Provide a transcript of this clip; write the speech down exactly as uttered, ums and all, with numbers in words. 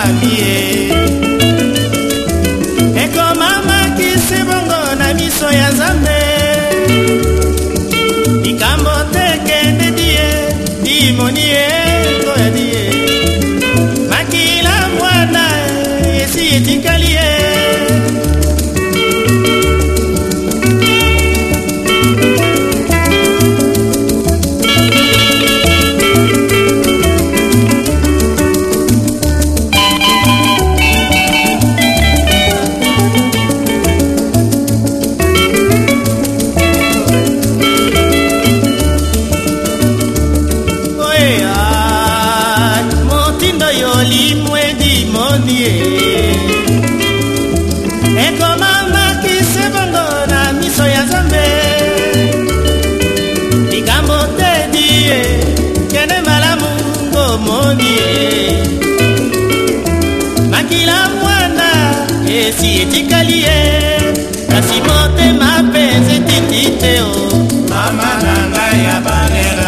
mamie eko mama kisibongo na miso ya Nzambe ikambo tekende die dimonie to ya die makila mwana esi etikalie eko mama kisebongo na miso ya Nzambe likambo te die kene malamu ngomonie makila mwana esi etikalie kasi motema penze titite o mama nanga ya banera